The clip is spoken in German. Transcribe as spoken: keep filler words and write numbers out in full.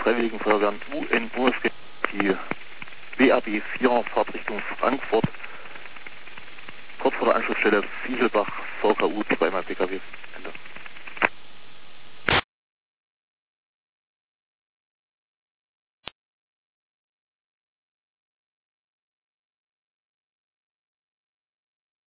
Freiwilligen Feuerwehren U N Bundeswehr, die B A B vier, Fahrt Richtung Frankfurt, kurz vor der Anschlussstelle Fiesselbach, V K U, zweimal P K W. Ende.